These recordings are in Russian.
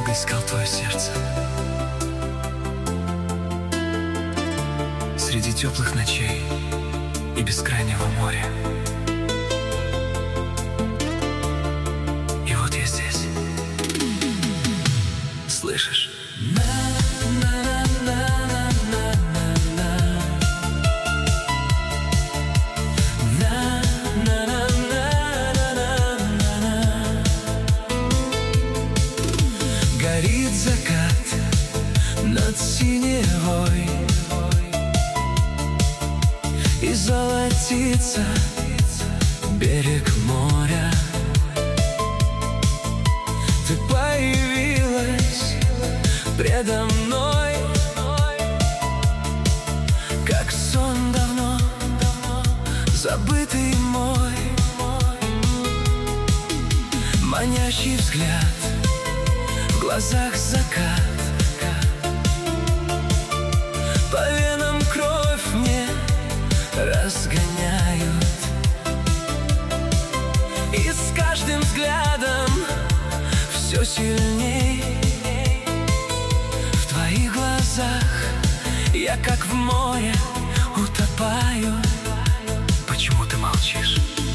долго искал твое сердце. Среди теплых ночей и бескрайнего моря. И вот я здесь. Слышишь? Горит закат над синевой, и золотится берег моря. Ты появилась предо мной, как сон давно забытый мой. Манящий взгляд, в глазах закат, по венам кровь мне разгоняют. И с каждым взглядом все сильней. В твоих глазах я как в море утопаю. Почему ты молчишь?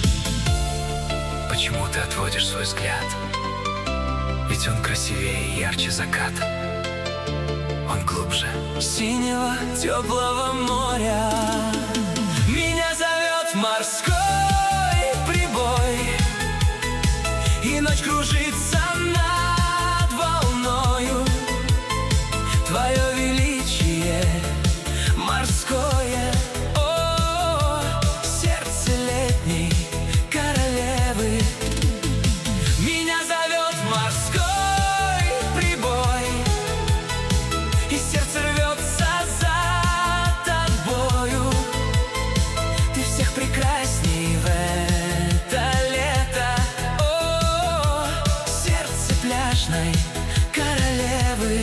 Почему ты отводишь свой взгляд? Ведь он красивее и ярче заката. Он глубже синего теплого моря. Меня зовет морской прибой, и ночь кружится над волною. Твое величие морское, о, сердце летней королевы. Меня зовет морской прибой, и сердце рвется за тобою. Ты всех прекрасней в это лето, о, сердце пляжной королевы.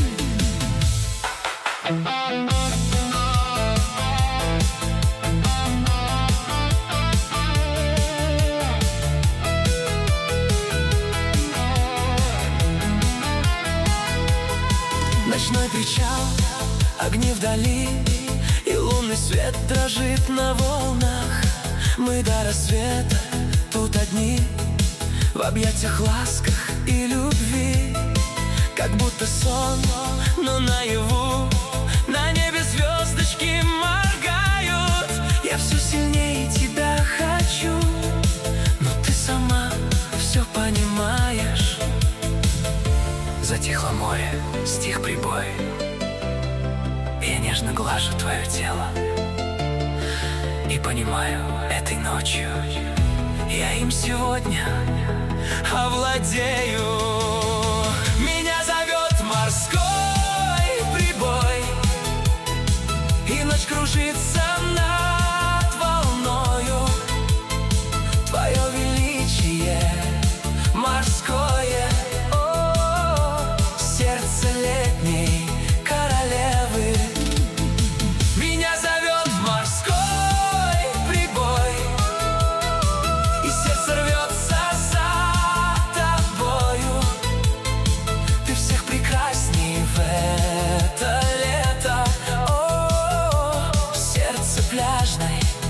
Ночной причал, огни вдали, и лунный свет дрожит на волнах. Мы до рассвета тут одни, в объятиях, ласках и любви. Как будто сон, но наяву, на небе звездочки моргают. Я все сильнее тебя хочу, но ты сама все понимаешь. Затихло море, стих прибой, я нежно глажу твое тело и понимаю, этой ночью я им сегодня овладею. Меня зовет морской прибой, и ночь кружится над волною. Твое величие морское, сердце летней королевы. Меня зовет морской прибой, и сердце рвется за тобою. Ты всех прекрасней в это лето, о, сердце пляжной